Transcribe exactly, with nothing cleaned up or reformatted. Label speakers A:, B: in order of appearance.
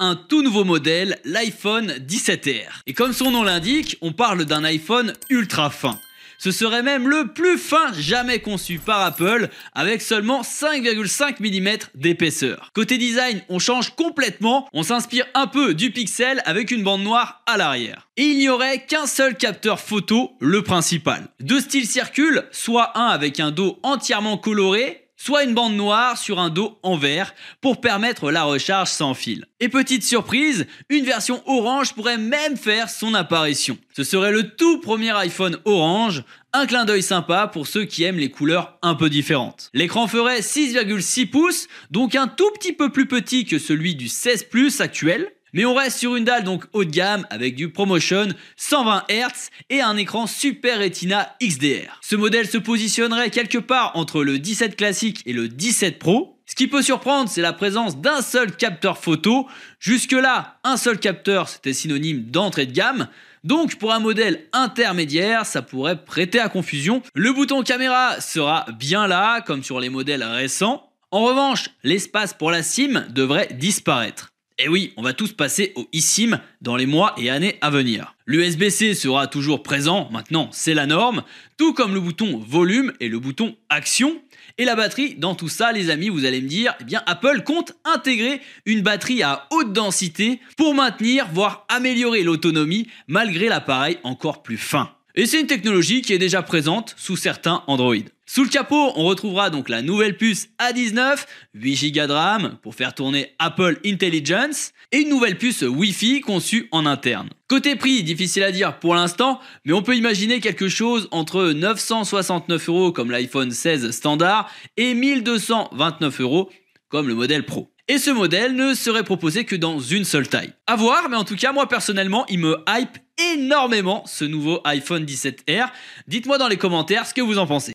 A: un tout nouveau modèle, l'iPhone dix-sept R. Et comme son nom l'indique, on parle d'un iPhone ultra fin. Ce serait même le plus fin jamais conçu par Apple, avec seulement cinq virgule cinq millimètres d'épaisseur. Côté design, on change complètement, on s'inspire un peu du Pixel avec une bande noire à l'arrière. Et il n'y aurait qu'un seul capteur photo, le principal. Deux styles circulent, soit un avec un dos entièrement coloré, soit une bande noire sur un dos en vert pour permettre la recharge sans fil. Et petite surprise, une version orange pourrait même faire son apparition. Ce serait le tout premier iPhone orange, un clin d'œil sympa pour ceux qui aiment les couleurs un peu différentes. L'écran ferait six virgule six pouces, donc un tout petit peu plus petit que celui du seize plus actuel. Mais on reste sur une dalle donc haut de gamme avec du ProMotion cent vingt hertz et un écran Super Retina X D R. Ce modèle se positionnerait quelque part entre le dix-sept classique et le dix-sept Pro. Ce qui peut surprendre, c'est la présence d'un seul capteur photo. Jusque là, un seul capteur, c'était synonyme d'entrée de gamme. Donc pour un modèle intermédiaire, ça pourrait prêter à confusion. Le bouton caméra sera bien là, comme sur les modèles récents. En revanche, l'espace pour la SIM devrait disparaître. Et oui, on va tous passer au eSIM dans les mois et années à venir. L'U S B C sera toujours présent, maintenant c'est la norme, tout comme le bouton volume et le bouton action. Et la batterie, dans tout ça les amis, vous allez me dire, eh bien Apple compte intégrer une batterie à haute densité pour maintenir, voire améliorer l'autonomie malgré l'appareil encore plus fin. Et c'est une technologie qui est déjà présente sous certains Android. Sous le capot, on retrouvera donc la nouvelle puce A dix-neuf, huit giga de RAM pour faire tourner Apple Intelligence et une nouvelle puce Wi-Fi conçue en interne. Côté prix, difficile à dire pour l'instant, mais on peut imaginer quelque chose entre neuf cent soixante-neuf euros comme l'iPhone seize standard et mille deux cent vingt-neuf euros comme le modèle Pro. Et ce modèle ne serait proposé que dans une seule taille. À voir, mais en tout cas, moi personnellement, il me hype énormément ce nouveau iPhone dix-sept R. Dites-moi dans les commentaires ce que vous en pensez.